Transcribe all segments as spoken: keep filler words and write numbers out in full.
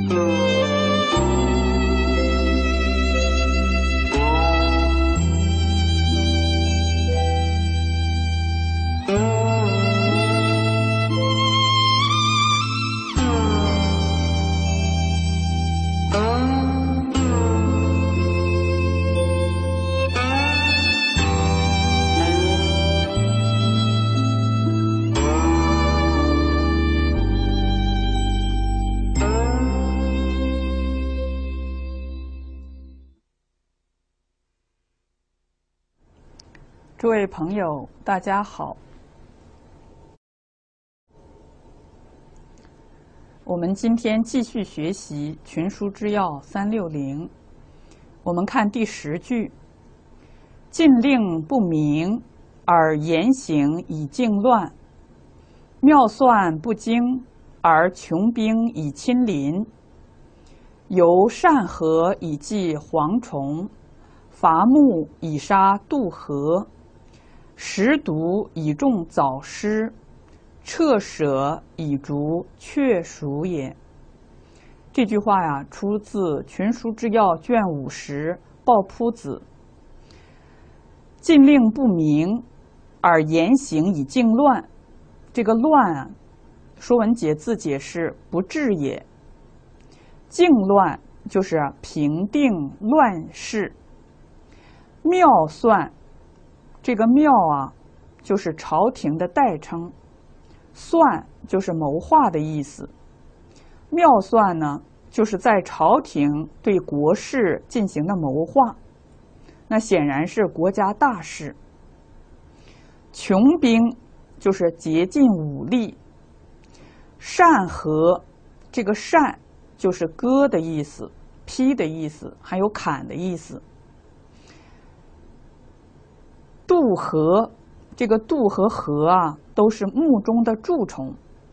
诸位朋友，大家好。我们今天继续学习《群书之要三六零》，我们看第十句：禁令不明，而严刑以静乱；妙算不精，而穷兵以亲邻。由善禾以济蝗虫，伐木以杀杜禾。食毒以种早失，彻舍以逐雀鼠也。这句话呀，出自《群书之要》卷五十抱朴子。禁令不明，而严刑以静乱。这个乱啊，《说文解字》解释不治也。静乱就是平定乱世。妙算。这个妙啊，就是朝廷的代称；算就是谋划的意思。妙算呢，就是在朝廷对国事进行的谋划，那显然是国家大事。穷兵就是竭尽武力。善禾，这个善就是割的意思，劈的意思，还有砍的意思。杜禾，这个杜和禾啊，都是木中的蛀虫。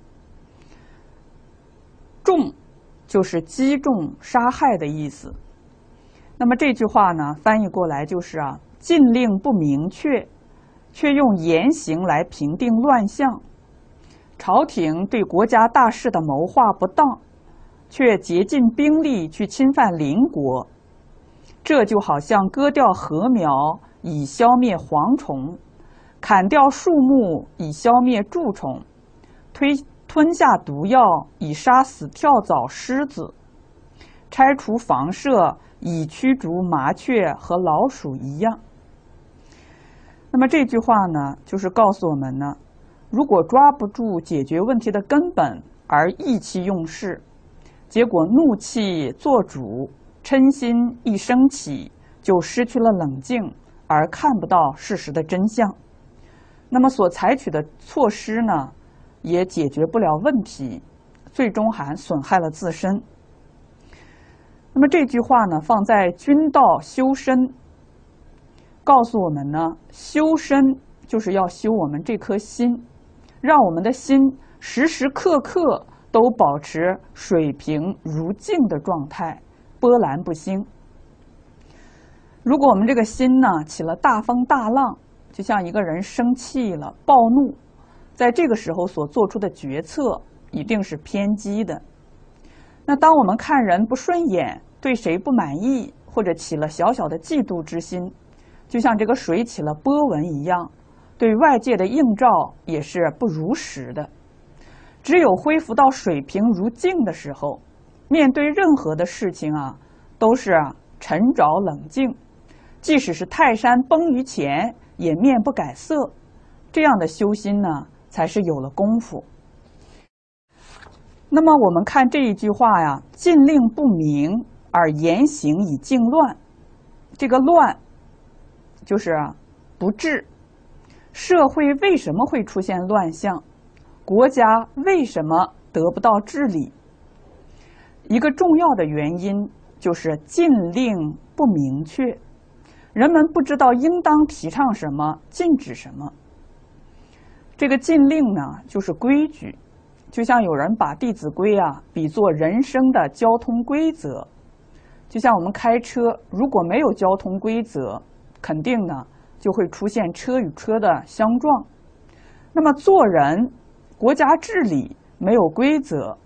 重就是击中、杀害的意思。那么这句话呢，翻译过来就是啊，禁令不明确，却用严刑来平定乱象。朝廷对国家大事的谋划不当，却竭尽兵力去侵犯邻国。这就好像割掉禾苗以消灭蝗虫，砍掉树木以消灭蛀虫，推吞下毒药以杀死跳蚤虱子，拆除房舍以驱逐麻雀和老鼠一样。那么这句话呢，就是告诉我们呢，如果抓不住解决问题的根本而意气用事，结果怒气做主，嗔心一升起，就失去了冷静，而看不到事实的真相。那么所采取的措施呢，也解决不了问题，最终还损害了自身。那么这句话呢，放在君道修身，告诉我们呢，修身就是要修我们这颗心，让我们的心时时刻刻都保持水平如镜的状态，波澜不兴。如果我们这个心呢起了大风大浪，就像一个人生气了、暴怒，在这个时候所做出的决策一定是偏激的。那当我们看人不顺眼，对谁不满意，或者起了小小的嫉妒之心，就像这个水起了波纹一样，对外界的映照也是不如实的。只有恢复到水平如镜的时候，面对任何的事情啊，都是沉着冷静，即使是泰山崩于前，也面不改色。这样的修心呢，才是有了功夫。那么我们看这一句话呀，禁令不明，而严刑以静乱。这个乱就是不治。社会为什么会出现乱象？国家为什么得不到治理？一个重要的原因就是禁令不明确，人们不知道应当提倡什么，禁止什么。这个禁令呢，就是规矩，就像有人把《弟子规》啊比作人生的交通规则。就像我们开车，如果没有交通规则，肯定呢就会出现车与车的相撞。那么做人，国家治理没有规则，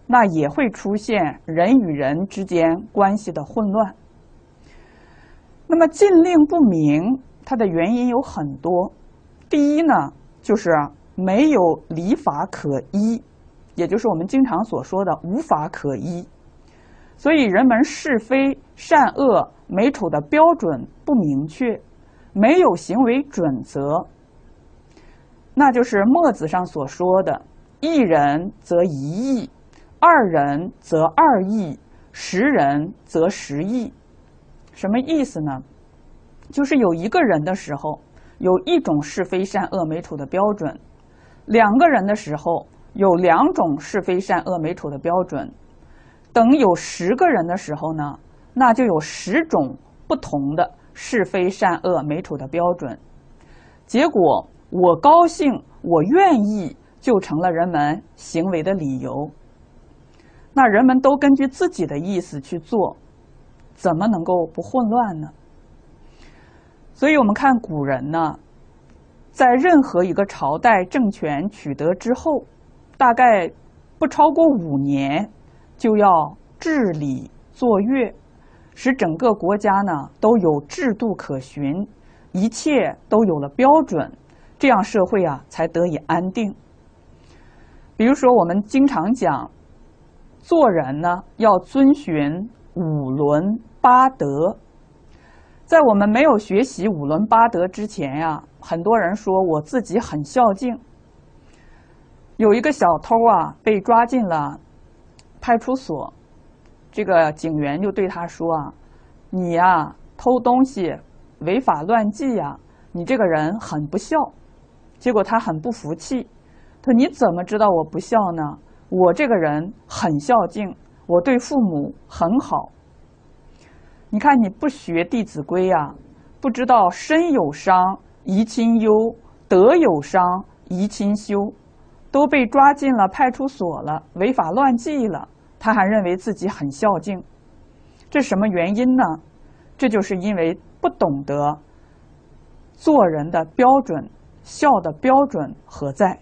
那也会出现人与人之间关系的混乱。那么禁令不明，它的原因有很多。第一呢，就是没有理法可依，也就是我们经常所说的无法可依。所以人们是非善恶美丑的标准不明确，没有行为准则。那就是墨子上所说的一人则一义，二人则二义，十人则十义。什么意思呢？就是有一个人的时候有一种是非善恶美丑的标准，两个人的时候有两种是非善恶美丑的标准，等有十个人的时候呢，那就有十种不同的是非善恶美丑的标准。结果我高兴我愿意就成了人们行为的理由。那人们都根据自己的意思去做，怎么能够不混乱呢？所以我们看古人呢，在任何一个朝代政权取得之后，大概不超过五年就要治理作乐，使整个国家呢都有制度可循，一切都有了标准，这样社会啊才得以安定。比如说我们经常讲做人呢要遵循五伦八德。在我们没有学习五伦八德之前呀，很多人说我自己很孝敬。有一个小偷啊被抓进了派出所，这个警员就对他说啊，你呀偷东西违法乱纪呀，你这个人很不孝。结果他很不服气，他说你怎么知道我不孝呢？我这个人很孝敬，我对父母很好。你看你不学《弟子规》呀，不知道身有伤贻亲忧，德有伤贻亲羞，都被抓进了派出所了，违法乱纪了，他还认为自己很孝敬。这什么原因呢？这就是因为不懂得做人的标准，孝的标准何在。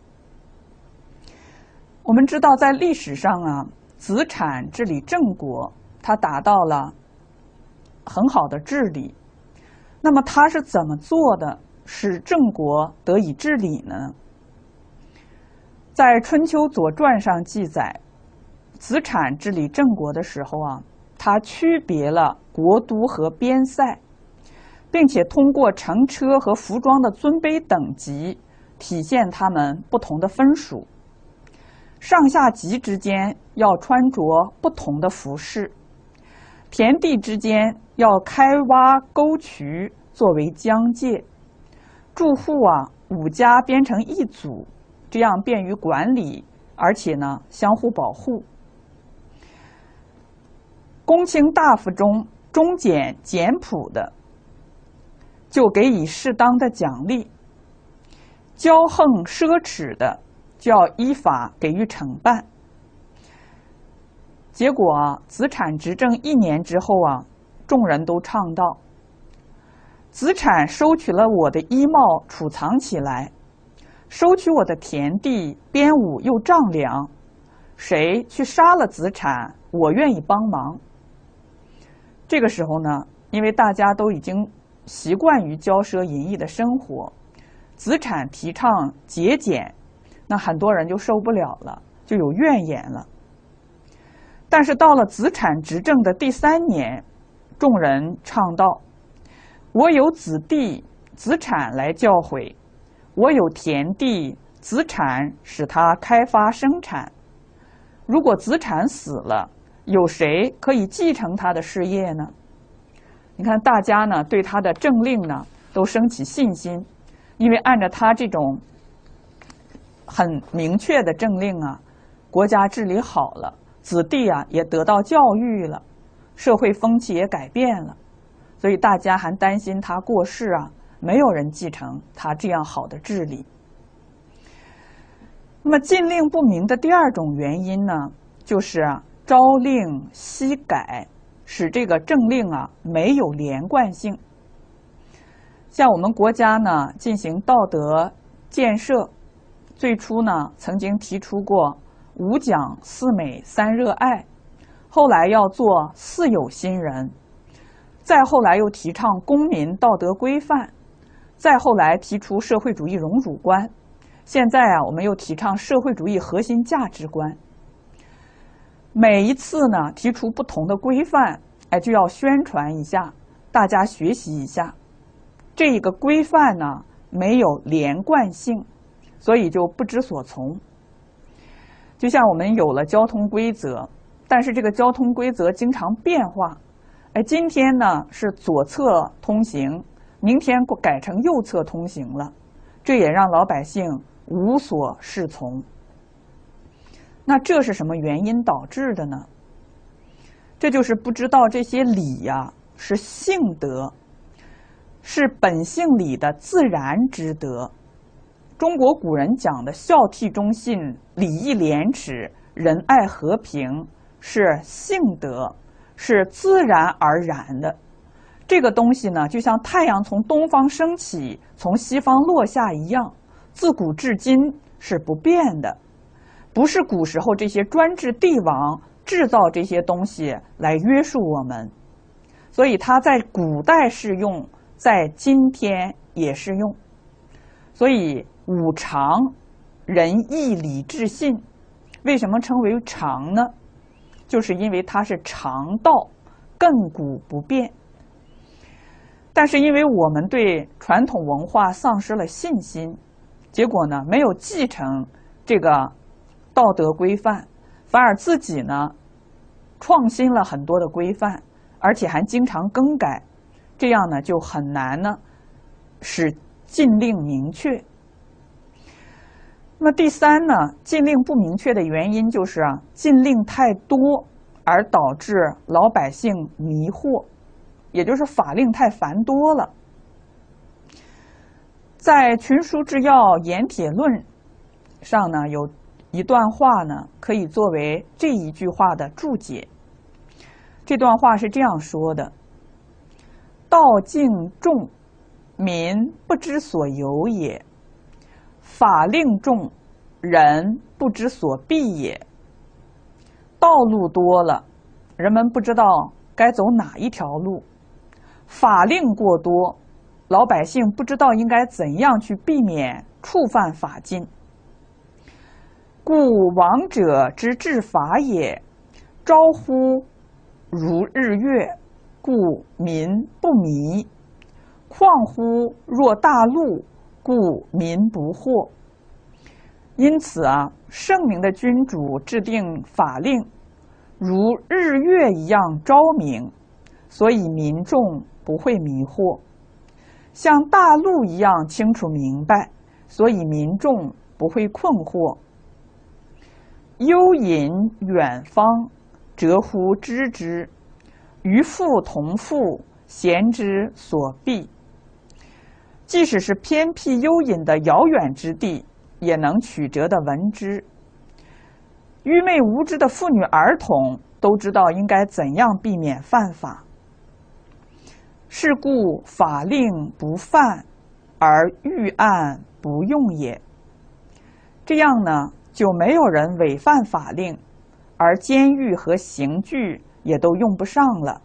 我们知道在历史上啊，子产治理郑国，他达到了很好的治理。那么他是怎么做的使郑国得以治理呢？在《春秋左传》上记载，子产治理郑国的时候啊，他区别了国都和边塞，并且通过乘车和服装的尊卑等级体现他们不同的分属。上下级之间要穿着不同的服饰，田地之间要开挖沟渠作为疆界，住户啊五家编成一组，这样便于管理，而且呢相互保护。公卿大夫中忠简简朴的，就给予适当的奖励；骄横奢侈的，就要依法给予惩办。结果啊，子产执政一年之后啊，众人都唱道：子产收取了我的衣帽，储藏起来，收取我的田地，编舞又丈量。谁去杀了子产，我愿意帮忙。这个时候呢，因为大家都已经习惯于骄奢淫逸的生活，子产提倡节俭，那很多人就受不了了，就有怨言了。但是到了子产执政的第三年，众人唱道：我有子弟，子产来教诲；我有田地，子产使他开发生产。如果子产死了，有谁可以继承他的事业呢？你看大家呢对他的政令呢都升起信心，因为按照他这种很明确的政令啊，国家治理好了，子弟啊也得到教育了，社会风气也改变了，所以大家还担心他过世啊，没有人继承他这样好的治理。那么禁令不明的第二种原因呢，就是啊朝令夕改，使这个政令啊没有连贯性。像我们国家呢进行道德建设，最初呢曾经提出过五讲四美三热爱，后来要做四有新人，再后来又提倡公民道德规范，再后来提出社会主义荣辱观，现在啊，我们又提倡社会主义核心价值观。每一次呢，提出不同的规范，哎，就要宣传一下，大家学习一下。这一个规范呢，没有连贯性，所以就不知所从。就像我们有了交通规则，但是这个交通规则经常变化。哎，今天呢是左侧通行，明天改成右侧通行了，这也让老百姓无所适从。那这是什么原因导致的呢？这就是不知道这些理呀，是性德，是本性里的自然之德。中国古人讲的孝悌忠信、礼义廉耻、仁爱和平，是性德，是自然而然的。这个东西呢，就像太阳从东方升起，从西方落下一样，自古至今是不变的。不是古时候这些专制帝王制造这些东西来约束我们，所以它在古代适用，在今天也适用。所以五常，仁义礼智信，为什么称为常呢？就是因为它是常道，亘古不变。但是因为我们对传统文化丧失了信心，结果呢，没有继承这个道德规范，反而自己呢创新了很多的规范，而且还经常更改，这样呢就很难呢使禁令明确。那么第三呢，禁令不明确的原因就是啊，禁令太多而导致老百姓迷惑，也就是法令太繁多了。在《群书治要·盐铁论》上呢，有一段话呢，可以作为这一句话的注解。这段话是这样说的：道敬重，民不知所由也；法令重，人不知所避也。道路多了，人们不知道该走哪一条路；法令过多，老百姓不知道应该怎样去避免触犯法禁。故王者之治法也，昭乎如日月，故民不迷；况乎若大陆，故民不惑。因此啊，圣明的君主制定法令，如日月一样昭明，所以民众不会迷惑；像大陆一样清楚明白，所以民众不会困惑。幽隐远方，则乎知之；渔父同父，贤之所避。即使是偏僻幽隐的遥远之地，也能曲折地闻之。愚昧无知的妇女儿童都知道应该怎样避免犯法。是故法令不犯，而预案不用也。这样呢，就没有人违犯法令，而监狱和刑具也都用不上了。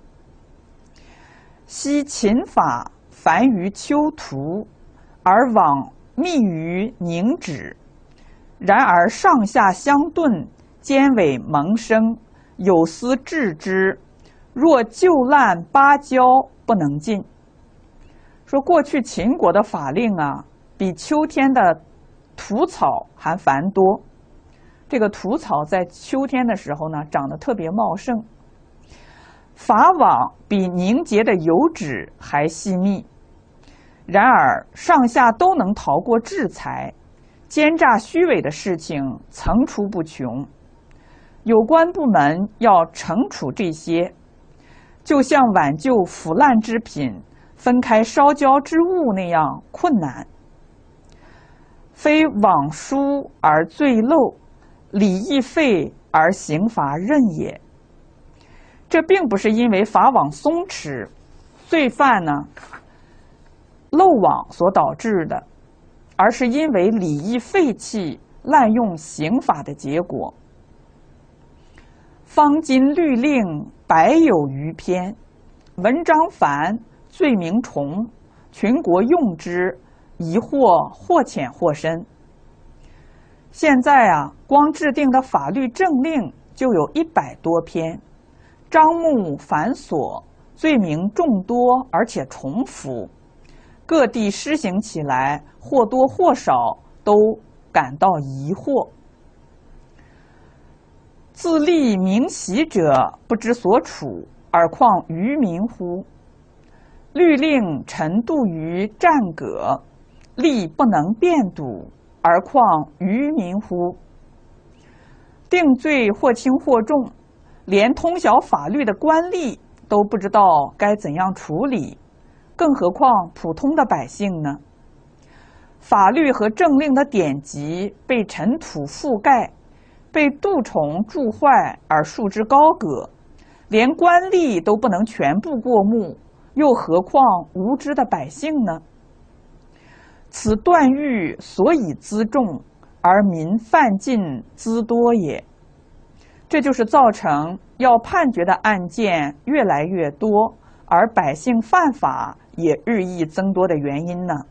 昔秦法繁于丘途，而罔密于凝脂；然而上下相顿，奸伪萌生，有司治之，若旧烂芭蕉，不能进。说过去秦国的法令啊，比秋天的土草还繁多。这个土草在秋天的时候呢，长得特别茂盛。法网比凝结的油脂还细密，然而上下都能逃过制裁，奸诈虚伪的事情层出不穷。有关部门要惩处这些，就像挽救腐烂之品、分开烧焦之物那样困难。非枉疏而罪漏，礼义废而刑罚任也。这并不是因为法网松弛、罪犯呢漏网所导致的，而是因为礼义废弃、滥用刑法的结果。 方今律令百有余篇，文章繁，罪名重，群国用之，疑惑或浅或深。现在啊，光制定的法律政令就有一百多篇，章目繁琐，罪名众多而且重复，各地施行起来或多或少都感到疑惑。自立明习者不知所处，而况愚民乎？律令陈度于战葛，吏不能辩堵，而况愚民乎？定罪或轻或重，连通晓法律的官吏都不知道该怎样处理，更何况普通的百姓呢？法律和政令的典籍被尘土覆盖，被蠹虫蛀坏而束之高阁，连官吏都不能全部过目，又何况无知的百姓呢？此断狱所以辎重，而民犯禁辎多也。这就是造成要判决的案件越来越多，而百姓犯法也日益增多的原因呢。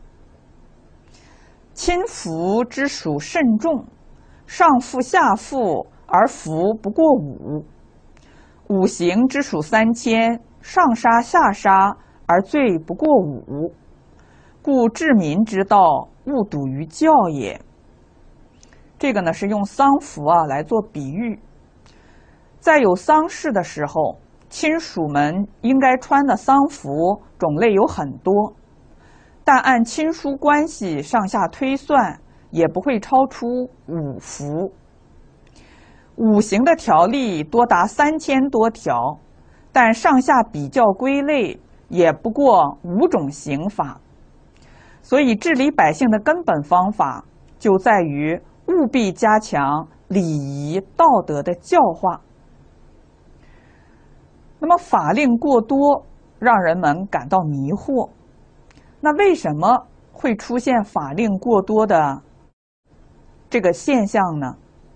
亲服之属甚重，上负下负而服不过五；五刑之属三千，上杀下杀而罪不过五。故治民之道，勿笃于教也。这个呢是用丧服啊来做比喻，在有丧事的时候，亲属们应该穿的丧服种类有很多，但按亲疏关系上下推算，也不会超出五服。五行的条例多达三千多条，但上下比较归类，也不过五种刑法。所以治理百姓的根本方法就在于务必加强礼仪道德的教化。那么法令过多，让人们感到迷惑。那为什么会出现法令过多的这个现象呢？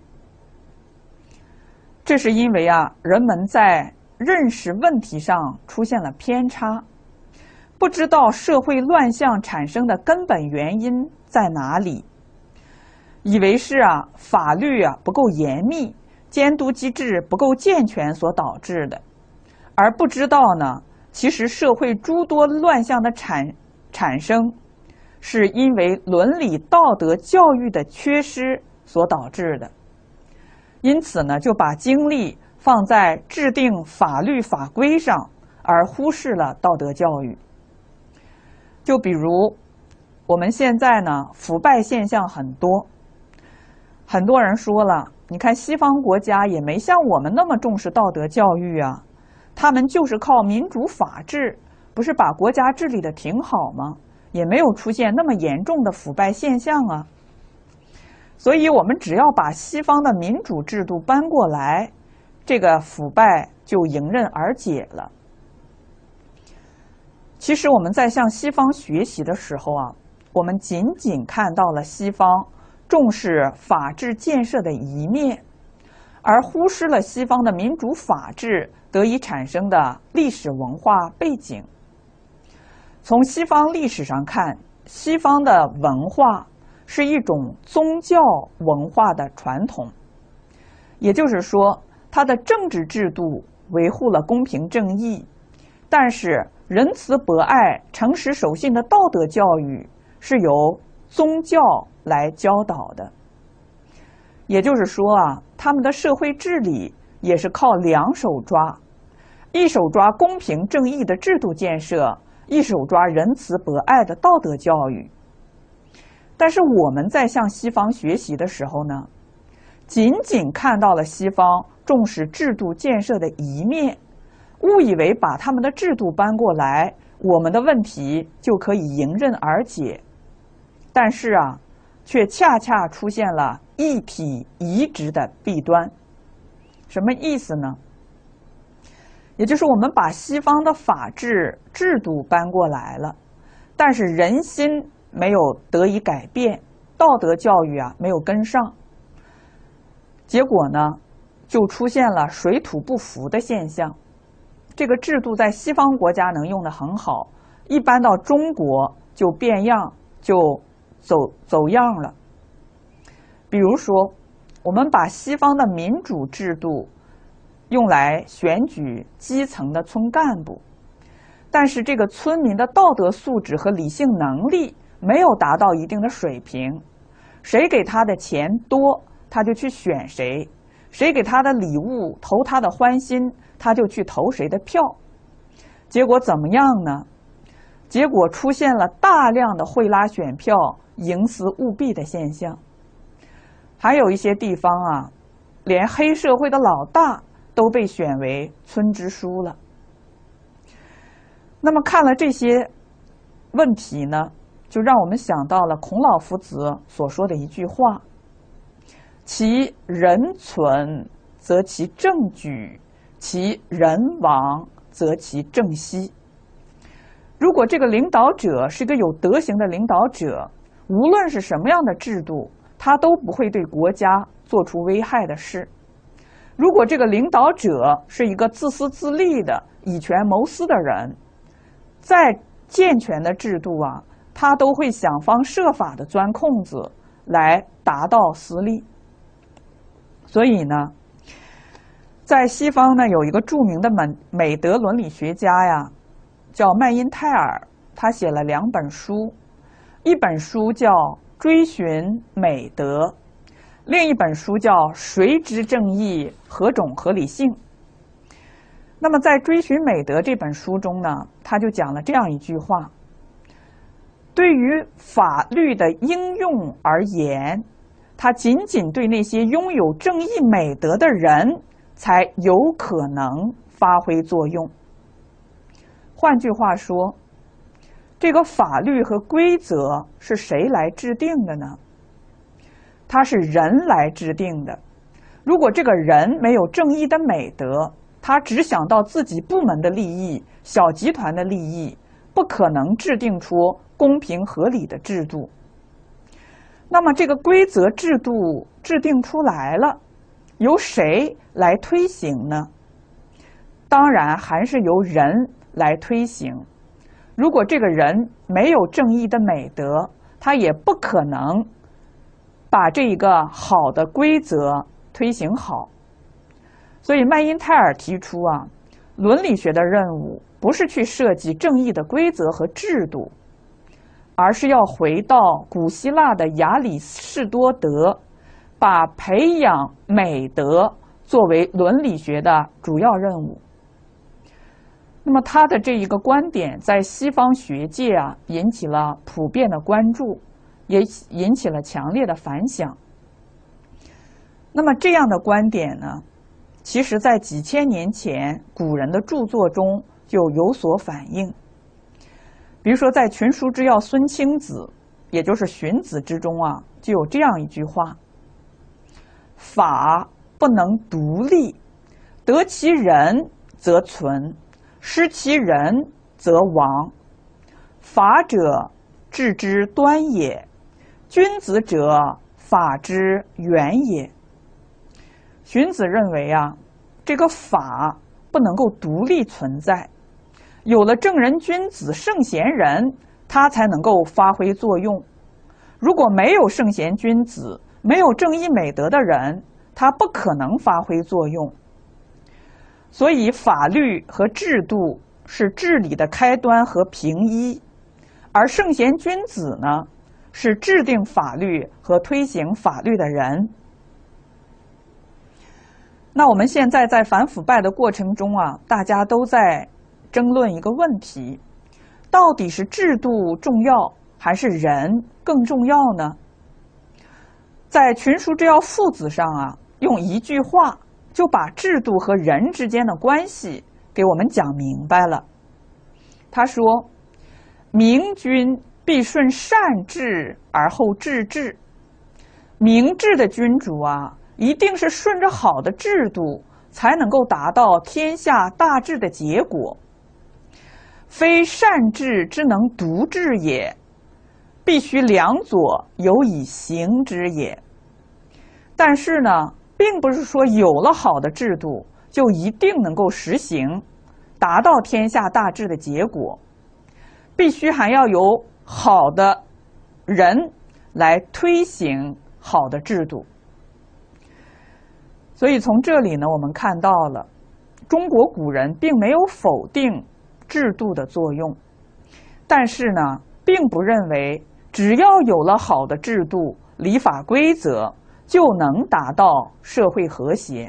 这是因为啊，人们在认识问题上出现了偏差，不知道社会乱象产生的根本原因在哪里，以为是啊法律啊不够严密，监督机制不够健全所导致的，而不知道呢，其实社会诸多乱象的产产生，是因为伦理道德教育的缺失所导致的。因此呢，就把精力放在制定法律法规上，而忽视了道德教育。就比如我们现在呢，腐败现象很多，很多人说了，你看西方国家也没像我们那么重视道德教育啊，他们就是靠民主法治，不是把国家治理得挺好吗？也没有出现那么严重的腐败现象啊。所以我们只要把西方的民主制度搬过来，这个腐败就迎刃而解了。其实我们在向西方学习的时候啊，我们仅仅看到了西方重视法治建设的一面，而忽视了西方的民主法治得以产生的历史文化背景。从西方历史上看，西方的文化是一种宗教文化的传统，也就是说，它的政治制度维护了公平正义，但是仁慈博爱、诚实守信的道德教育是由宗教来教导的。也就是说啊，他们的社会治理也是靠两手抓，一手抓公平正义的制度建设，一手抓仁慈博爱的道德教育。但是我们在向西方学习的时候呢，仅仅看到了西方重视制度建设的一面，误以为把他们的制度搬过来，我们的问题就可以迎刃而解。但是啊，却恰恰出现了一体移植的弊端。什么意思呢？也就是我们把西方的法治制度搬过来了，但是人心没有得以改变，道德教育啊没有跟上，结果呢， 就出现了水土不服的现象。这个制度在西方国家能用得很好，一般到中国就变样，就走走样了。比如说，我们把西方的民主制度用来选举基层的村干部，但是这个村民的道德素质和理性能力没有达到一定的水平，谁给他的钱多，他就去选谁；谁给他的礼物投他的欢心，他就去投谁的票。结果怎么样呢？结果出现了大量的贿拉选票、营私舞弊的现象。还有一些地方啊，连黑社会的老大都被选为村支书了。那么看了这些问题呢，就让我们想到了孔老夫子所说的一句话：其人存则其政举，其人亡则其政息。如果这个领导者是个有德行的领导者，无论是什么样的制度，他都不会对国家做出危害的事。如果这个领导者是一个自私自利的、以权谋私的人，再健全的制度啊，他都会想方设法的钻空子来达到私利。所以呢，在西方呢，有一个著名的美美德伦理学家呀，叫麦因泰尔，他写了两本书，一本书叫《追寻美德》，另一本书叫《谁知正义，何种合理性》。那么在《追寻美德》这本书中呢，他就讲了这样一句话：对于法律的应用而言，它仅仅对那些拥有正义美德的人才有可能发挥作用。换句话说，这个法律和规则是谁来制定的呢？它是人来制定的。如果这个人没有正义的美德，他只想到自己部门的利益、小集团的利益，不可能制定出公平合理的制度。那么这个规则制度制定出来了，由谁来推行呢？当然还是由人来推行。如果这个人没有正义的美德，他也不可能把这一个好的规则推行好。所以麦因泰尔提出啊，伦理学的任务不是去设计正义的规则和制度，而是要回到古希腊的亚里士多德，把培养美德作为伦理学的主要任务。那么他的这一个观点在西方学界啊引起了普遍的关注，也引起了强烈的反响。那么这样的观点呢，其实在几千年前古人的著作中就有所反映。比如说在《群书之要》孙清子，也就是荀子之中啊，就有这样一句话：法不能独立，得其人则存，失其人则亡。法者，治之端也；君子者，法之源也。荀子认为啊，这个法不能够独立存在，有了正人君子圣贤人，他才能够发挥作用。如果没有圣贤君子，没有正义美德的人，他不可能发挥作用。所以法律和制度是治理的开端和平一，而圣贤君子呢，是制定法律和推行法律的人。那我们现在在反腐败的过程中啊，大家都在争论一个问题：到底是制度重要，还是人更重要呢？在《群书之要父子》上啊，用一句话就把制度和人之间的关系给我们讲明白了。他说：明君必顺善治而后治治。明智的君主啊，一定是顺着好的制度，才能够达到天下大治的结果。非善治之能独治也，必须两左有以行之也。但是呢， 并不是说有了好的制度就一定能够实行，达到天下大治的结果，必须还要有好的人来推行好的制度。所以从这里呢，我们看到了中国古人并没有否定制度的作用，但是呢，并不认为只要有了好的制度、礼法规则，就能达到社会和谐。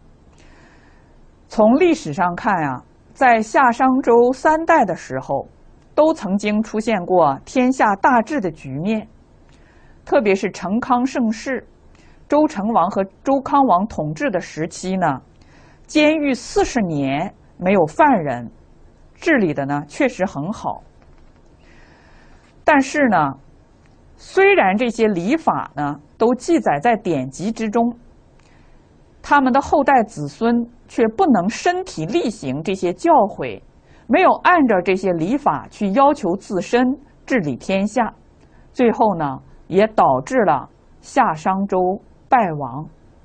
从历史上看啊，在夏商周三代的时候，都曾经出现过天下大治的局面，特别是成康盛世，周成王和周康王统治的时期呢，监狱四十年没有犯人，治理的呢确实很好。但是呢，虽然这些礼法呢都记载在典籍之中，他们的后代子孙却不能身体力行这些教诲，没有按照这些礼法去要求自身治理天下，最后呢也导致了夏商周败亡。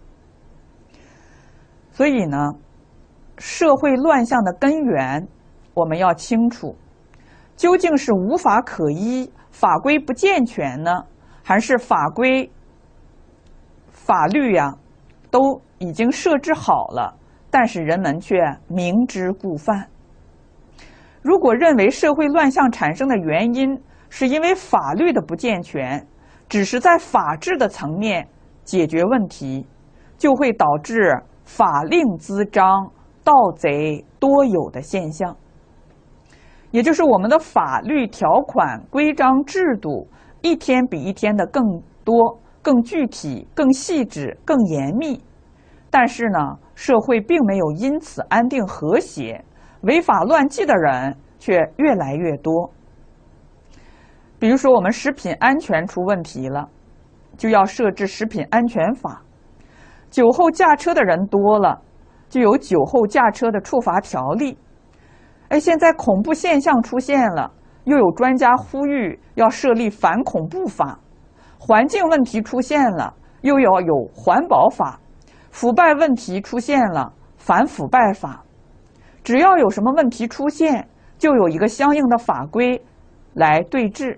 所以呢，社会乱象的根源我们要清楚，究竟是无法可依、法规不健全呢，还是法规、法律呀、啊、都已经设置好了，但是人们却明知故犯？如果认为社会乱象产生的原因是因为法律的不健全，只是在法治的层面解决问题，就会导致法令滋章、盗贼多有的现象。也就是我们的法律条款、规章制度一天比一天的更多、更具体、更细致、更严密，但是呢，社会并没有因此安定和谐，违法乱纪的人却越来越多。比如说我们食品安全出问题了，就要设置食品安全法；酒后驾车的人多了，就有酒后驾车的处罚条例。哎，现在恐怖现象出现了，又有专家呼吁要设立反恐怖法；环境问题出现了，又要有环保法；腐败问题出现了，反腐败法。只要有什么问题出现，就有一个相应的法规来对治。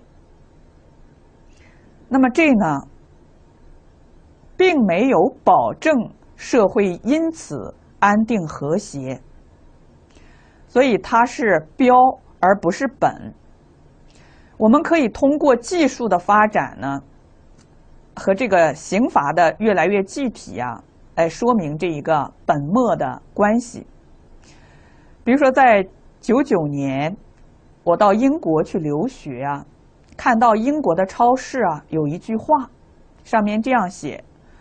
那么这呢，并没有保证社会因此安定和谐，所以它是标而不是本。我们可以通过技术的发展呢，和这个刑罚的越来越具体啊，来说明这一个本末的关系。比如说，在九九年，我到英国去留学啊，看到英国的超市啊有一句话，上面这样写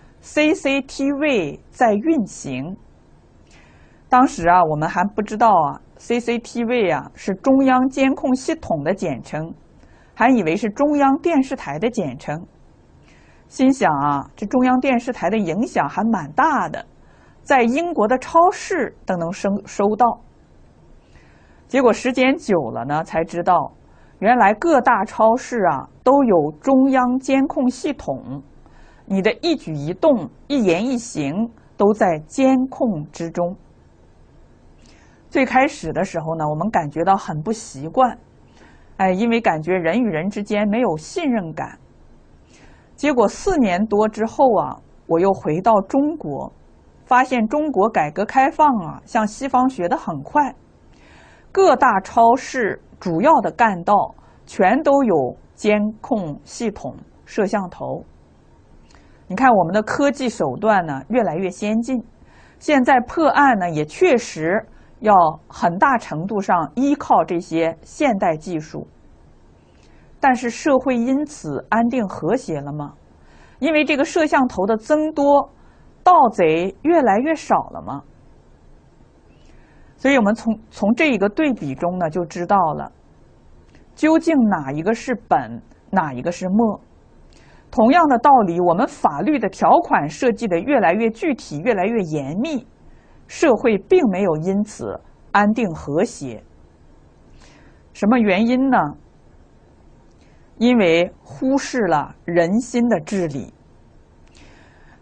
：C C T V 在运行。当时啊，我们还不知道啊 ，C C T V 啊是中央监控系统的简称，还以为是中央电视台的简称。心想啊，这中央电视台的影响还蛮大的，在英国的超市都能收收到。结果时间久了呢，才知道原来各大超市啊都有中央监控系统，你的一举一动、一言一行都在监控之中。最开始的时候呢，我们感觉到很不习惯，哎，因为感觉人与人之间没有信任感。结果四年多之后啊，我又回到中国，发现中国改革开放啊，向西方学得很快。各大超市主要的干道全都有监控系统、摄像头。你看我们的科技手段呢越来越先进，现在破案呢也确实要很大程度上依靠这些现代技术。但是社会因此安定和谐了吗？因为这个摄像头的增多，盗贼越来越少了吗？所以我们从从这一个对比中呢，就知道了究竟哪一个是本，哪一个是末。同样的道理，我们法律的条款设计的越来越具体、越来越严密，社会并没有因此安定和谐。什么原因呢？因为忽视了人心的治理。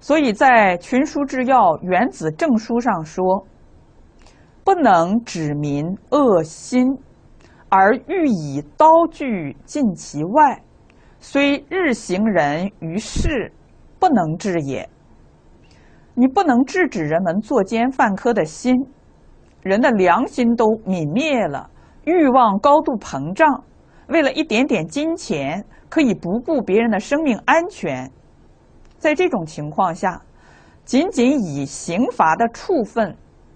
所以在《群书治要·原子正书》上说：“不能指民恶心，而欲以刀具尽其外，虽日行人于世，不能治也。”你不能制止人们作奸犯科的心，人的良心都泯灭了，欲望高度膨胀，为了一点点金钱，可以不顾别人的生命安全。在这种情况下，仅仅以刑罚的处分，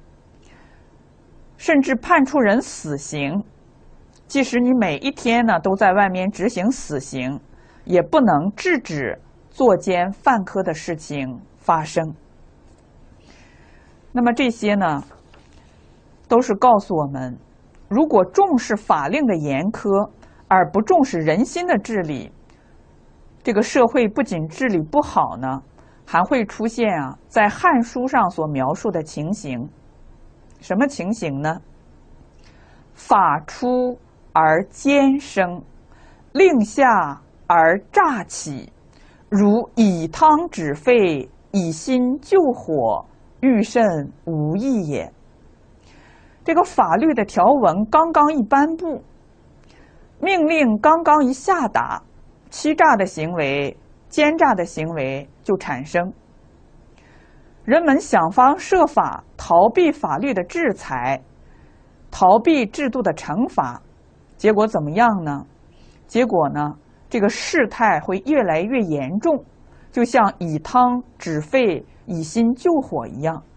甚至判处人死刑，即使你每一天呢都在外面执行死刑，也不能制止作奸犯科的事情发生。那么这些呢，都是告诉我们，如果重视法令的严苛，而不重视人心的治理，这个社会不仅治理不好呢，还会出现啊，在《汉书》上所描述的情形。什么情形呢？法出而奸生，令下而诈起，如以汤止沸，以薪救火，欲甚无益也。这个法律的条文刚刚一颁布，命令刚刚一下达，欺诈的行为、奸诈的行为就产生。人们想方设法逃避法律的制裁，逃避制度的惩罚，结果怎么样呢？结果呢，这个事态会越来越严重，就像以汤止沸，以薪救火一样。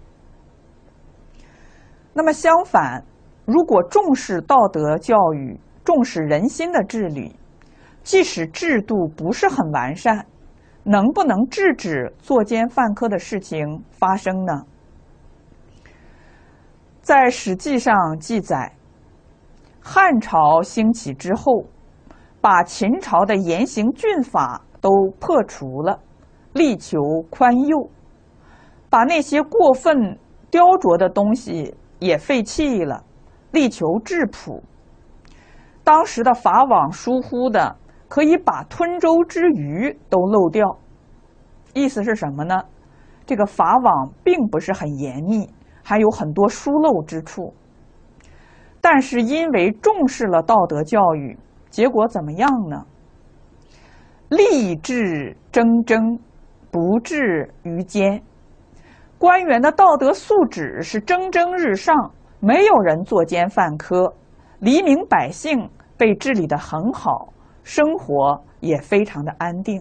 那么相反，如果重视道德教育，重视人心的治理，即使制度不是很完善，能不能制止作奸犯科的事情发生呢？在《史记》上记载，汉朝兴起之后，把秦朝的严刑峻法都破除了，力求宽宥，把那些过分雕琢的东西也废弃了，力求质朴。当时的法网疏忽的，可以把吞舟之鱼都漏掉。意思是什么呢？这个法网并不是很严密，还有很多疏漏之处。但是因为重视了道德教育，结果怎么样呢？吏治铮铮，不至于奸。官员的道德素质是蒸蒸日上，没有人作奸犯科，黎民百姓被治理得很好，生活也非常的安定。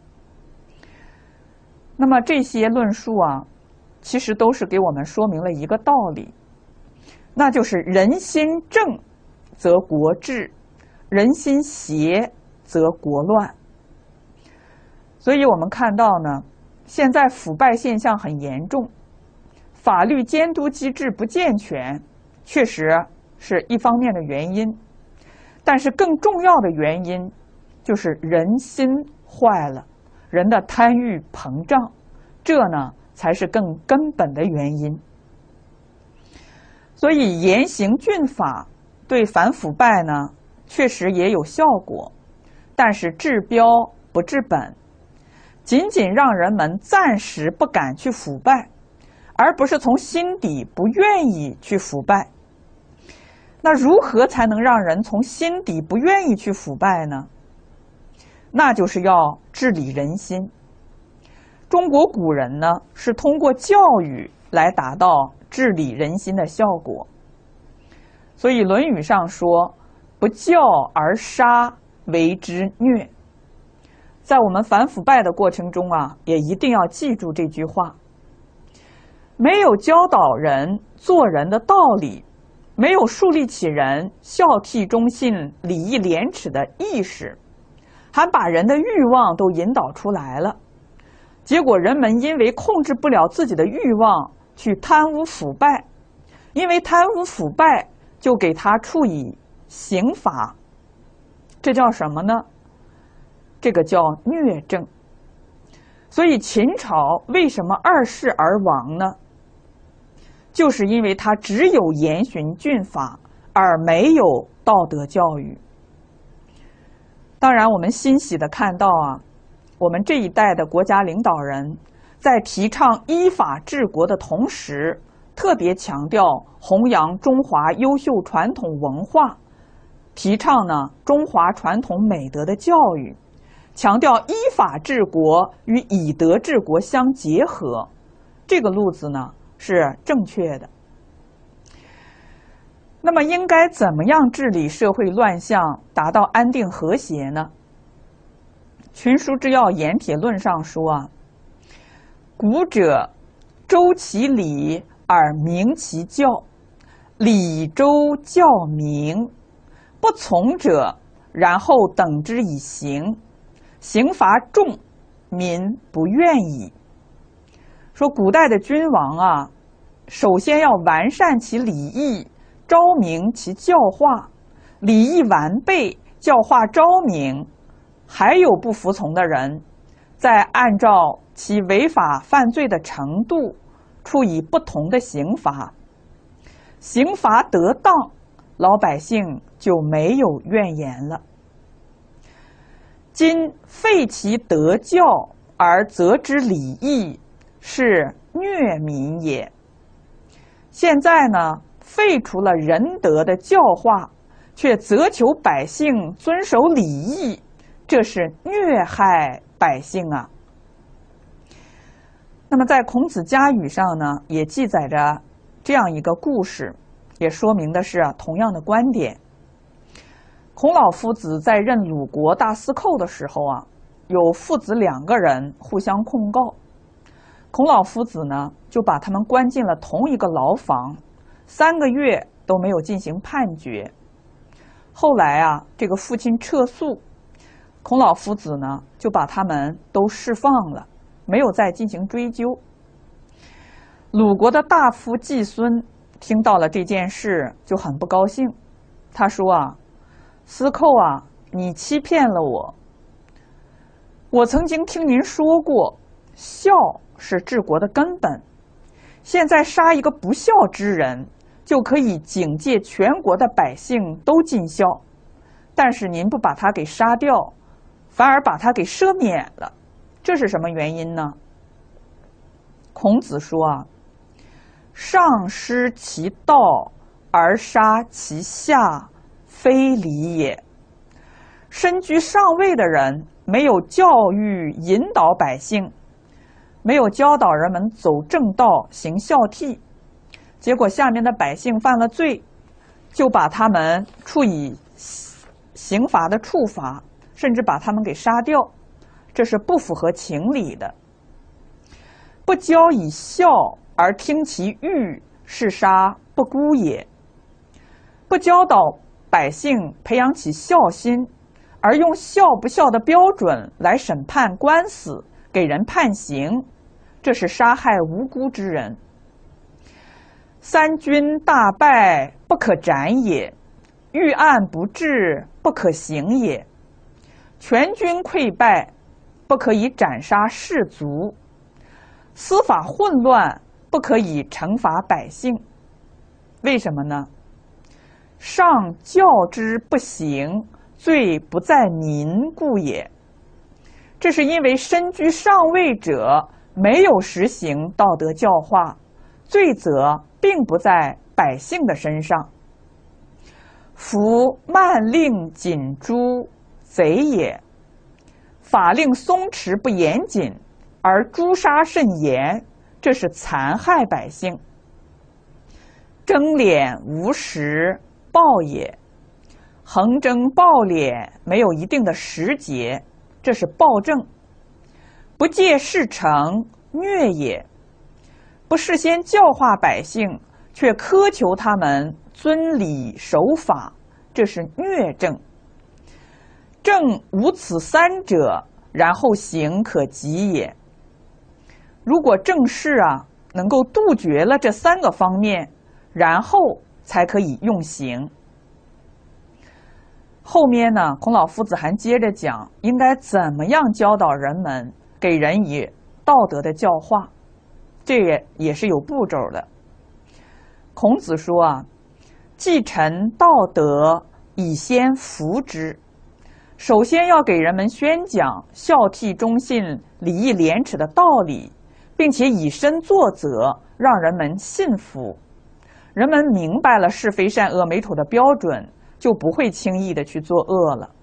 那么这些论述啊，其实都是给我们说明了一个道理，那就是人心正则国治，人心邪则国乱。所以我们看到呢，现在腐败现象很严重，法律监督机制不健全，确实是一方面的原因。但是更重要的原因就是人心坏了，人的贪欲膨胀，这呢才是更根本的原因。所以严刑峻法对反腐败呢确实也有效果，但是治标不治本，仅仅让人们暂时不敢去腐败，而不是从心底不愿意去腐败。那如何才能让人从心底不愿意去腐败呢？那就是要治理人心。中国古人呢是通过教育来达到治理人心的效果。所以《论语》上说：“不教而杀，为之虐。”在我们反腐败的过程中啊，也一定要记住这句话。没有教导人做人的道理，没有树立起人孝悌忠信、礼义廉耻的意识，还把人的欲望都引导出来了，结果人们因为控制不了自己的欲望，去贪污腐败，因为贪污腐败就给他处以刑罚，这叫什么呢？这个叫虐政。所以秦朝为什么二世而亡呢？就是因为他只有严刑峻法，而没有道德教育。当然我们欣喜地看到啊，我们这一代的国家领导人在提倡依法治国的同时，特别强调弘扬中华优秀传统文化，提倡呢中华传统美德的教育，强调依法治国与以德治国相结合，这个路子呢是正确的。那么应该怎么样治理社会乱象，达到安定和谐呢？群书之要盐铁论上说啊，古者周其礼而明其教，礼周教明，不从者，然后等之以刑，刑罚重，民不愿矣。说古代的君王啊，首先要完善其礼义，昭明其教化，礼义完备，教化昭明，还有不服从的人，再按照其违法犯罪的程度，处以不同的刑罚。刑罚得当，老百姓就没有怨言了。今废其德教而责之礼义，是虐民也。现在呢，废除了仁德的教化，却责求百姓遵守礼义，这是虐害百姓啊。那么在孔子家语上呢，也记载着这样一个故事，也说明的是同样的观点。孔老夫子在任鲁国大司寇的时候啊，有父子两个人互相控告，孔老夫子呢就把他们关进了同一个牢房，三个月都没有进行判决。后来啊，这个父亲撤诉，孔老夫子呢就把他们都释放了，没有再进行追究。鲁国的大夫季孙听到了这件事就很不高兴，他说啊，司寇啊，你欺骗了我。我曾经听您说过，孝是治国的根本，现在杀一个不孝之人，就可以警戒全国的百姓都尽孝，但是您不把他给杀掉，反而把他给赦免了，这是什么原因呢？孔子说啊，上失其道而杀其下，非礼也。身居上位的人没有教育引导百姓，没有教导人们走正道行孝悌，结果下面的百姓犯了罪，就把他们处以刑罚的处罚，甚至把他们给杀掉，这是不符合情理的。不教以孝而听其欲，是杀不孤也。不教导百姓培养起孝心，而用孝不孝的标准来审判官司，给人判刑，这是杀害无辜之人。三军大败，不可斩也；预案不治，不可行也。全军溃败，不可以斩杀士卒；司法混乱，不可以惩罚百姓。为什么呢？上教之不行，罪不在民故也。这是因为身居上位者没有实行道德教化，罪责并不在百姓的身上。夫慢令紧诛，贼也。法令松弛不严谨，而诛杀甚严，这是残害百姓。争敛无时，暴也。横征暴敛没有一定的时节，这是暴政。不借事成，虐也。不事先教化百姓，却苛求他们遵礼守法，这是虐政。政无此三者，然后刑可及也。如果政事啊能够杜绝了这三个方面，然后才可以用刑。后面呢，孔老夫子还接着讲应该怎么样教导人们，给人以道德的教化，这也也是有步骤的。孔子说啊，继承道德，以先服之。首先要给人们宣讲孝悌忠信、礼义廉耻的道理， 并且以身作则，让人们信服。人们明白了是非善恶美丑的标准，就不会轻易的去做恶了。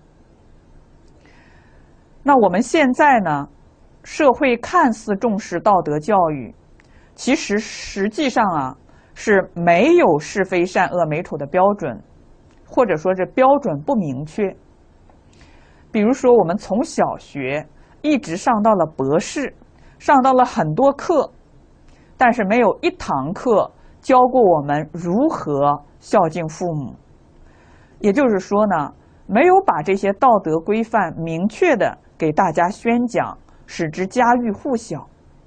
那我们现在呢，社会看似重视道德教育，其实实际上啊是没有是非善恶美丑的标准，或者说这标准不明确。比如说我们从小学一直上到了博士，上到了很多课，但是没有一堂课教过我们如何孝敬父母。也就是说呢，没有把这些道德规范明确的给大家宣讲，使之家喻户晓。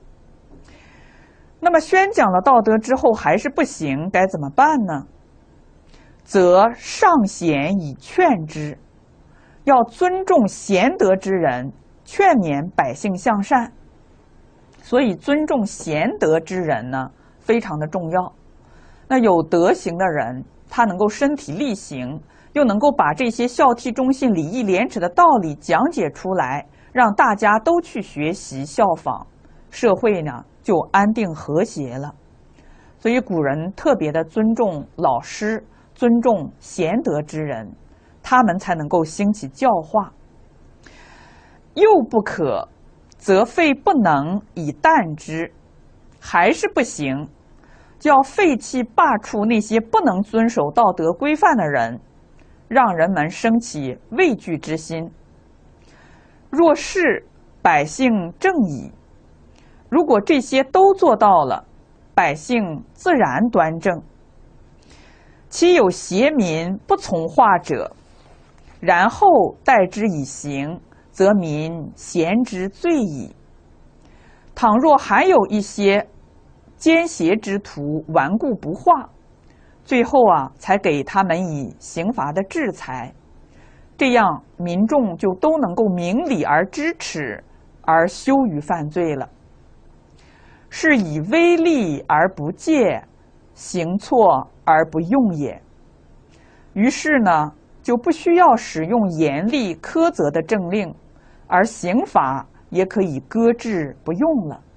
那么宣讲了道德之后还是不行，该怎么办呢？则上贤以劝之，要尊重贤德之人，劝勉百姓向善。所以尊重贤德之人呢，非常的重要。那有德行的人，他能够身体力行，又能够把这些孝悌忠信、礼义廉耻的道理讲解出来，让大家都去学习效仿，社会呢就安定和谐了。所以古人特别的尊重老师，尊重贤德之人，他们才能够兴起教化。又不可，则废不能以惮之，还是不行，就要废弃罢黜那些不能遵守道德规范的人，让人们生起畏惧之心。若是百姓正矣，如果这些都做到了，百姓自然端正。其有邪民不从化者，然后待之以刑，则民贤之罪矣。倘若还有一些奸邪之徒顽固不化，最后啊才给他们以刑罚的制裁，这样民众就都能够明理而知耻，而羞于犯罪了。是以威力而不戒，行错而不用也。于是呢，就不需要使用严厉苛责的政令，而刑法也可以搁置不用了。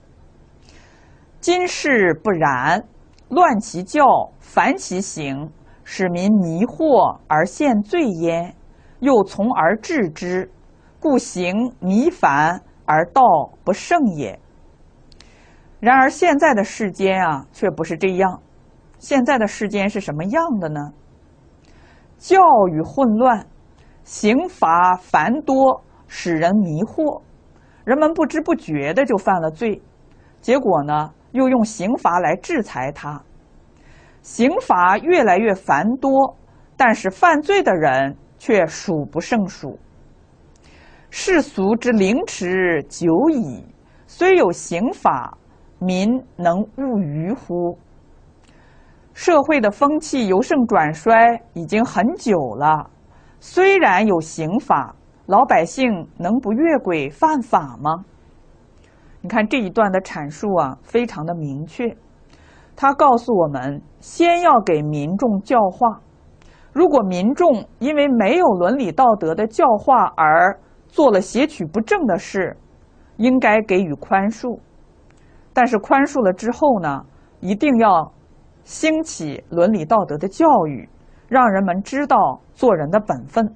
今世不然，乱其教，繁其刑，使民迷惑而陷罪焉，又从而治之，故行弥繁而道不胜也。然而现在的世间啊，却不是这样。现在的世间是什么样的呢？教育混乱，刑罚繁多，使人迷惑，人们不知不觉的就犯了罪，结果呢，又用刑罚来制裁他。刑罚越来越繁多，但是犯罪的人却数不胜数。世俗之凌迟久矣，虽有刑法，民能勿逾乎？社会的风气由盛转衰已经很久了，虽然有刑法，老百姓能不越轨犯法吗？你看这一段的阐述啊，非常的明确。他告诉我们，先要给民众教化。如果民众因为没有伦理道德的教化而做了邪曲不正的事，应该给予宽恕。但是宽恕了之后呢，一定要兴起伦理道德的教育，让人们知道做人的本分。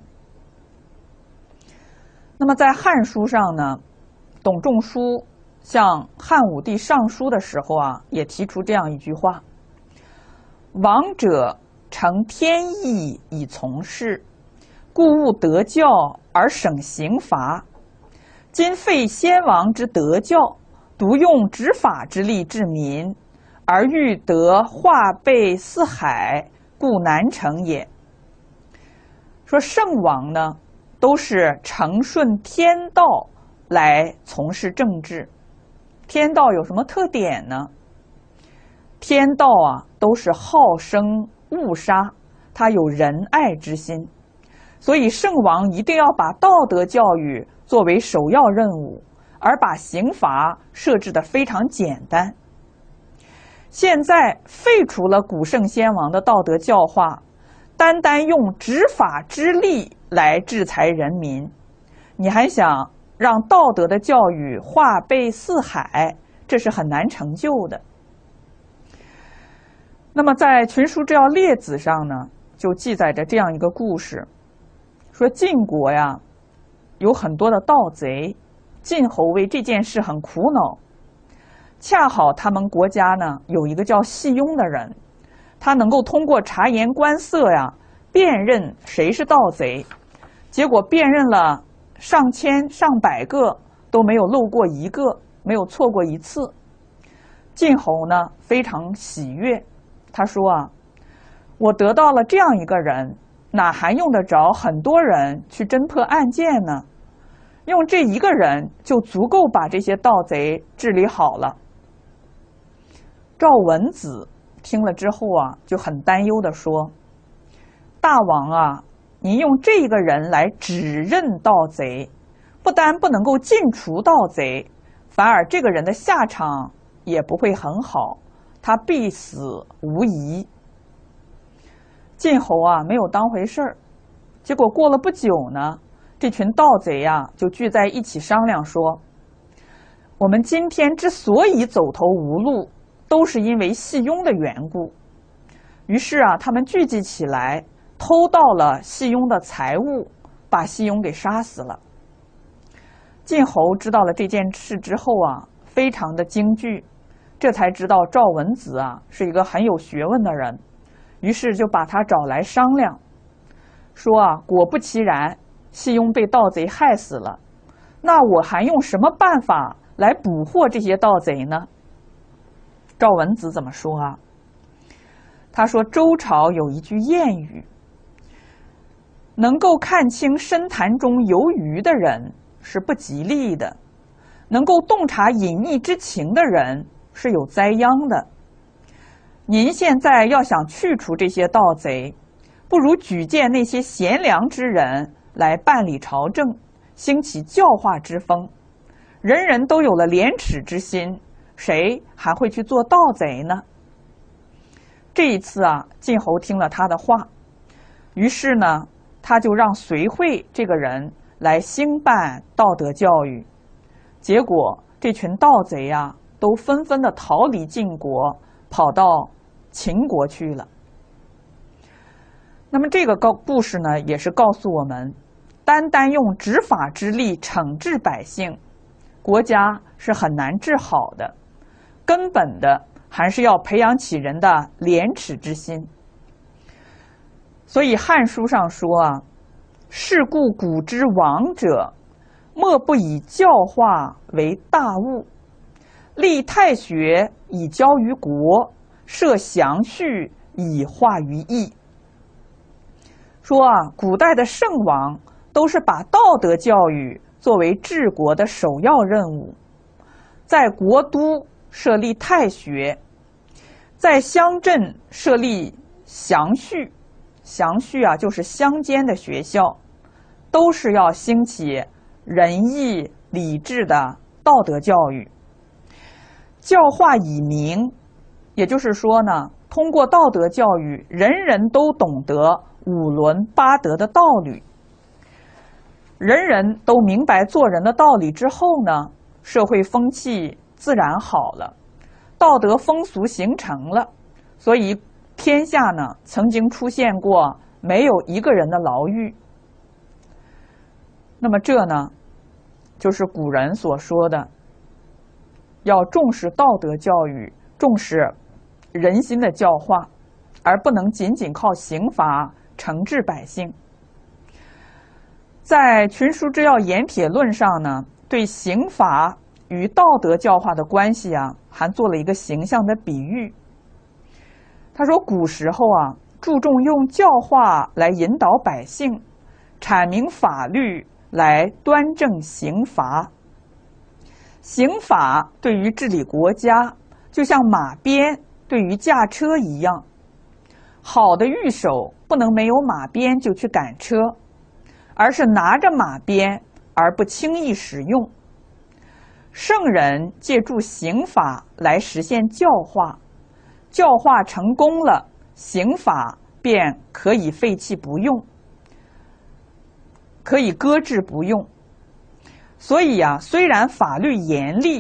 那么在《汉书》上呢，董仲舒向汉武帝上书的时候啊，也提出这样一句话：王者承天意以从事，故务德教而省刑罚。今废先王之德教，独用执法之力治民，而欲得化备四海，故难成也。说圣王呢，都是承顺天道来从事政治。天道有什么特点呢？天道啊，都是好生恶杀，他有仁爱之心，所以圣王一定要把道德教育作为首要任务，而把刑罚设置得非常简单。现在废除了古圣先王的道德教化，单单用执法之力来制裁人民，你还想让道德的教育化备四海， 这是很难成就的。那么在《群书治要列子》上呢，就记载着这样一个故事，说晋国呀有很多的盗贼，晋侯为这件事很苦恼。恰好他们国家呢有一个叫细庸的人，他能够通过察言观色呀，辨认谁是盗贼。结果辨认了上千上百个，都没有漏过一个，没有错过一次。晋侯呢非常喜悦，他说啊，我得到了这样一个人，哪还用得着很多人去侦破案件呢？用这一个人就足够把这些盗贼治理好了。赵文子听了之后啊，就很担忧地说：“大王啊，您用这一个人来指认盗贼，不但不能够尽除盗贼，反而这个人的下场也不会很好，他必死无疑。”晋侯啊，没有当回事儿。结果过了不久呢，这群盗贼呀就聚在一起商量说：“我们今天之所以走投无路，都是因为细庸的缘故。”于是啊，他们聚集起来，偷盗了细庸的财物，把细庸给杀死了。晋侯知道了这件事之后啊，非常的惊惧，这才知道赵文子啊是一个很有学问的人，于是就把他找来商量，说啊，果不其然，细庸被盗贼害死了，那我还用什么办法来捕获这些盗贼呢？赵文子怎么说啊？他说，周朝有一句谚语，能够看清深潭中游鱼的人是不吉利的，能够洞察隐秘之情的人是有灾殃的。您现在要想去除这些盗贼，不如举荐那些贤良之人来办理朝政，兴起教化之风，人人都有了廉耻之心，谁还会去做盗贼呢？这一次啊，晋侯听了他的话，于是呢，他就让随惠这个人来兴办道德教育。结果这群盗贼啊，都纷纷的逃离晋国，跑到秦国去了。那么这个故事呢，也是告诉我们，单单用执法之力惩治百姓，国家是很难治好的。根本的还是要培养起人的廉耻之心。所以《汉书》上说啊，是故古之王者，莫不以教化为大务，立太学以教于国，设详序以化于义。说啊，古代的圣王都是把道德教育作为治国的首要任务，在国都设立太学，在乡镇设立详序。详序啊，就是乡间的学校，都是要兴起仁义礼智的道德教育。教化以明，也就是说呢，通过道德教育，人人都懂得五伦八德的道理。人人都明白做人的道理之后呢，社会风气自然好了，道德风俗形成了，所以天下呢曾经出现过没有一个人的牢狱。那么这呢，就是古人所说的，要重视道德教育，重视人心的教化，而不能仅仅靠刑罚惩治百姓。在《群书治要盐铁论》上呢，对刑罚与道德教化的关系啊，还做了一个形象的比喻。他说，古时候啊，注重用教化来引导百姓，阐明法律来端正刑罚。刑法对于治理国家，就像马鞭对于驾车一样，好的御手不能没有马鞭就去赶车，而是拿着马鞭而不轻易使用。圣人借助刑法来实现教化，教化成功了，刑法便可以废弃不用，可以搁置不用。所以啊，虽然法律严厉，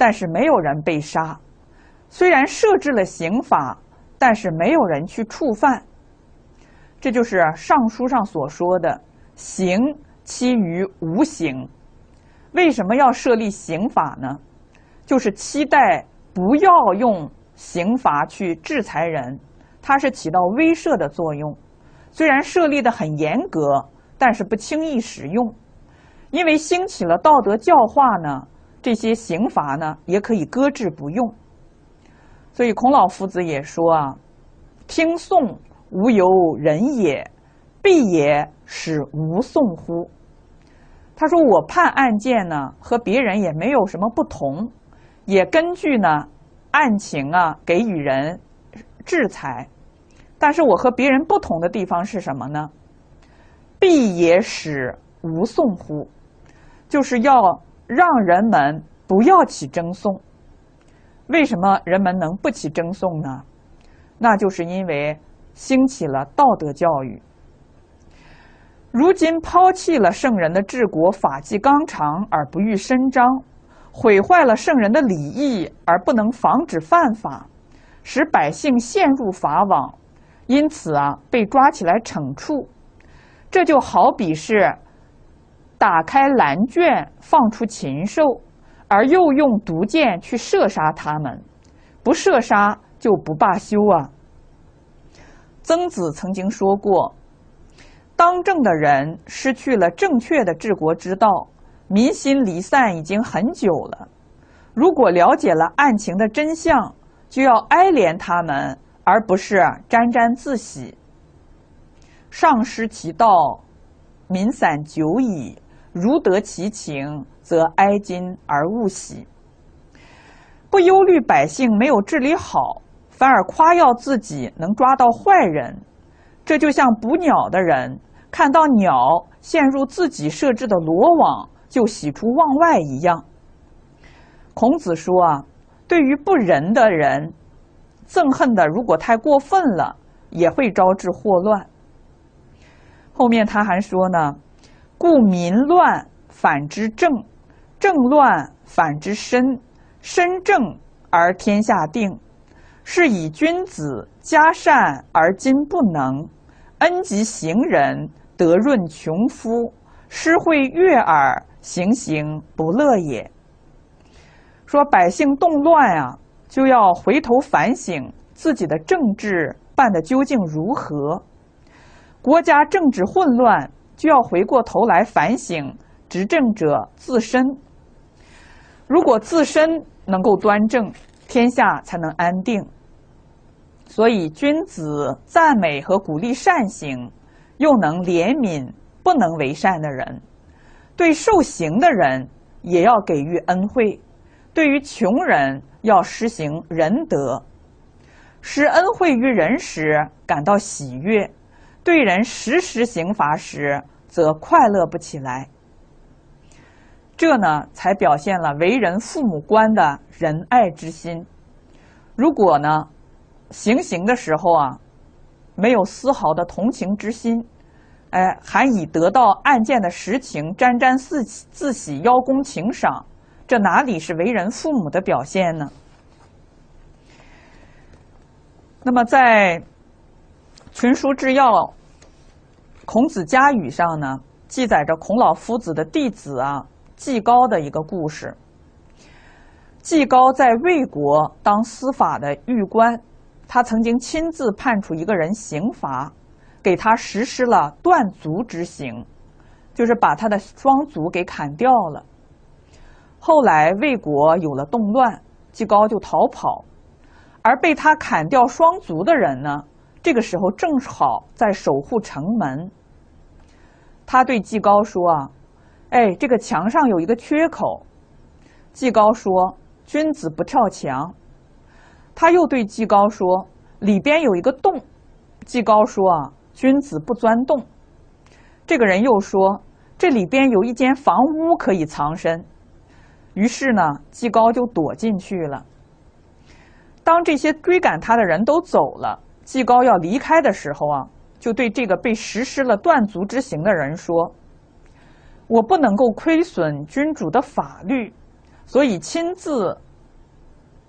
但是没有人被杀；虽然设置了刑法，但是没有人去触犯。这就是《尚书》上所说的“刑期于无刑”。为什么要设立刑法呢？就是期待不要用刑罚去制裁人，它是起到威慑的作用。虽然设立的很严格，但是不轻易使用，因为兴起了道德教化呢，这些刑罚呢也可以搁置不用。所以孔老夫子也说啊：“听讼无由人也，必也使无讼乎？”他说：“我判案件呢，和别人也没有什么不同，也根据呢案情啊给予人制裁。但是我和别人不同的地方是什么呢？必也使无讼乎？就是要让人们不要起争讼。为什么人们能不起争讼呢？那就是因为兴起了道德教育。如今抛弃了圣人的治国法纪纲常而不予伸张，毁坏了圣人的礼义而不能防止犯法，使百姓陷入法网，因此啊被抓起来惩处。这就好比是打开蓝卷放出禽兽，而又用毒箭去射杀他们，不射杀就不罢休啊。曾子曾经说过，当政的人失去了正确的治国之道，民心离散已经很久了。如果了解了案情的真相，就要哀怜他们，而不是沾沾自喜。上失其道，民散久矣，如得其情，则哀今而勿喜。不忧虑百姓没有治理好，反而夸耀自己能抓到坏人，这就像捕鸟的人看到鸟陷入自己设置的罗网，就喜出望外一样。孔子说啊，对于不仁的人，憎恨的如果太过分了，也会招致祸乱。后面他还说呢，故民乱反之政，政乱反之身，身正而天下定。是以君子嘉善而今不能，恩及行人，德润穷夫，施惠悦耳，行行不乐也。说百姓动乱啊，就要回头反省自己的政治办得究竟如何；国家政治混乱，就要回过头来反省执政者自身。如果自身能够端正，天下才能安定。所以君子赞美和鼓励善行，又能怜悯不能为善的人，对受刑的人也要给予恩惠，对于穷人要施行仁德。施恩惠于人时感到喜悦，对人实施刑罚时则快乐不起来。这呢，才表现了为人父母官的仁爱之心。如果呢行刑的时候啊，没有丝毫的同情之心，哎，还以得到案件的实情沾沾自喜、自喜邀功请赏，这哪里是为人父母的表现呢？那么在《群书治要·孔子家语》上呢，记载着孔老夫子的弟子啊季高的一个故事。季高在魏国当司法的狱官，他曾经亲自判处一个人刑罚，给他实施了断足之刑，就是把他的双足给砍掉了。后来魏国有了动乱，季高就逃跑，而被他砍掉双足的人呢，这个时候正好在守护城门。他对季高说啊，哎，这个墙上有一个缺口。季高说，君子不跳墙。他又对季高说，里边有一个洞。季高说啊，君子不钻洞。这个人又说，这里边有一间房屋可以藏身。于是呢，季高就躲进去了。当这些追赶他的人都走了，季高要离开的时候啊，就对这个被实施了断足之刑的人说，我不能够亏损君主的法律，所以亲自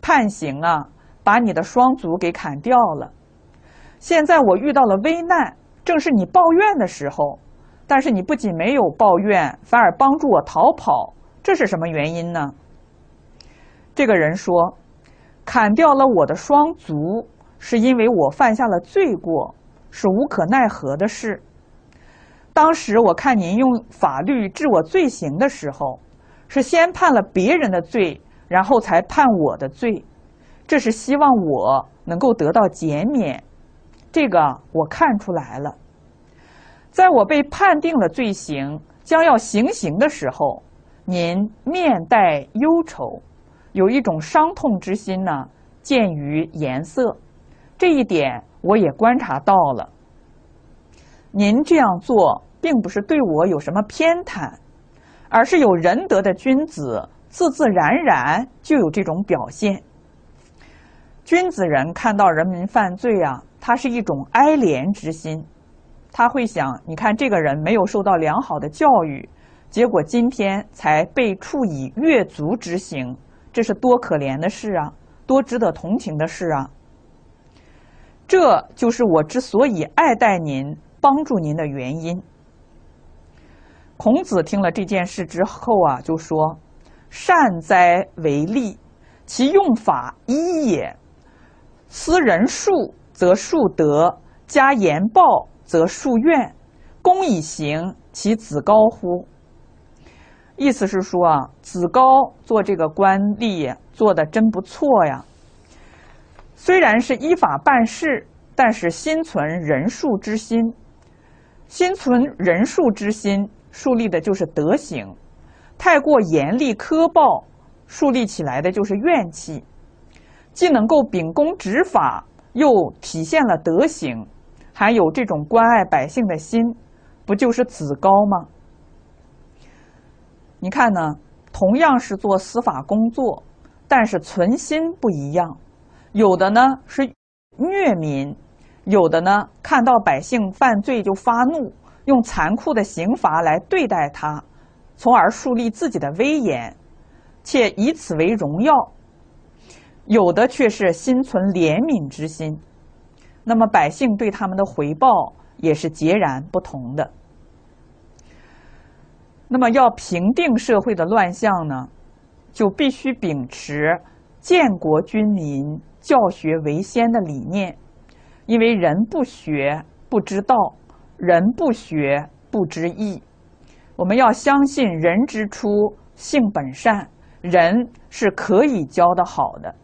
判刑啊，把你的双足给砍掉了。现在我遇到了危难，正是你抱怨的时候，但是你不仅没有抱怨，反而帮助我逃跑，这是什么原因呢？这个人说，砍掉了我的双足，是因为我犯下了罪过，是无可奈何的事。当时我看您用法律治我罪行的时候，是先判了别人的罪，然后才判我的罪，这是希望我能够得到减免。这个我看出来了。在我被判定了罪行，将要行刑的时候，您面带忧愁，有一种伤痛之心呢，见于颜色。这一点我也观察到了。您这样做并不是对我有什么偏袒，而是有仁德的君子自自然然就有这种表现。君子人看到人民犯罪啊，他是一种哀怜之心，他会想，你看这个人没有受到良好的教育，结果今天才被处以越族之刑，这是多可怜的事啊，多值得同情的事啊。这就是我之所以爱戴您、帮助您的原因。孔子听了这件事之后啊，就说：“善哉为利，其用法一也。思人术，则术德；加言报，则术怨。公以行，其子高乎？”意思是说啊，子高做这个官吏做得真不错呀。虽然是依法办事，但是心存仁术之心。心存仁术之心，树立的就是德行；太过严厉苛暴，树立起来的就是怨气。既能够秉公执法，又体现了德行，还有这种关爱百姓的心，不就是子高吗？你看呢，同样是做司法工作，但是存心不一样。有的呢是虐民，有的呢看到百姓犯罪就发怒，用残酷的刑罚来对待他，从而树立自己的威严，且以此为荣耀。有的却是心存怜悯之心，那么百姓对他们的回报也是截然不同的。那么要平定社会的乱象呢，就必须秉持建国君民、教学为先的理念。因为人不学不知道，人不学不知义。我们要相信人之初性本善，人是可以教得好的。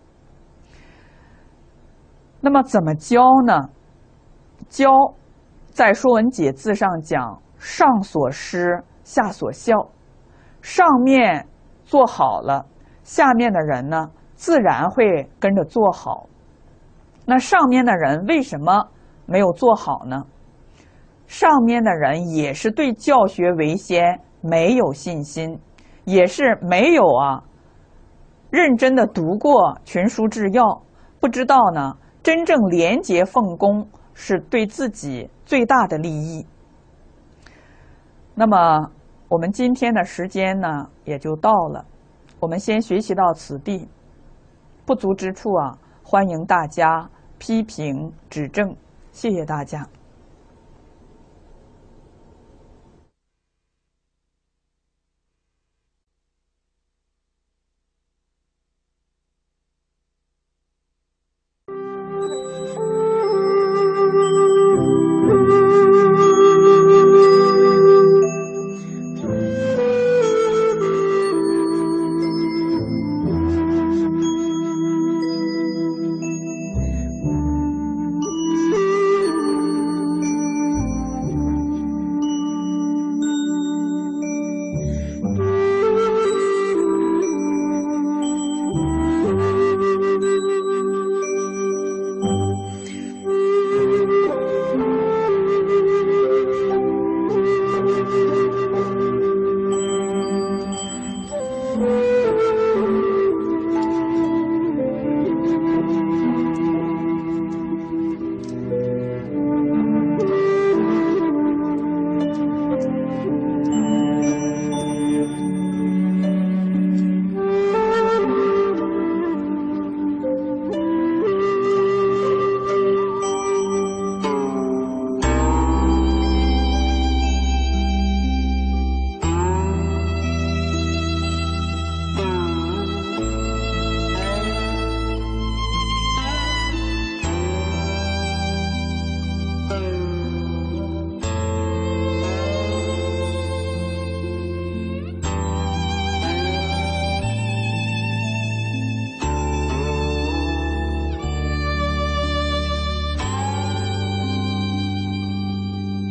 那么怎么教呢？教在《说文解字》上讲，上所施，下所效。上面做好了，下面的人呢，自然会跟着做好。那上面的人为什么没有做好呢？上面的人也是对教学为先没有信心，也是没有啊认真的读过群书治要，不知道呢真正廉洁奉公是对自己最大的利益。那么我们今天的时间呢也就到了，我们先学习到此地，不足之处啊，欢迎大家批评指正，谢谢大家。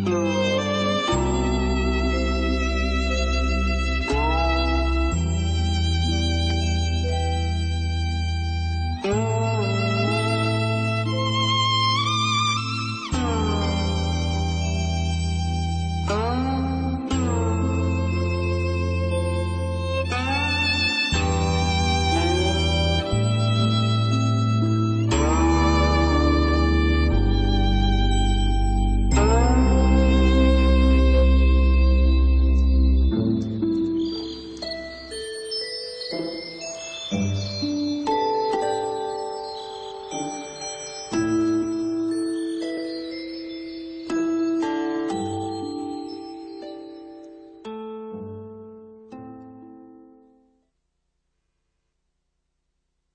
嗯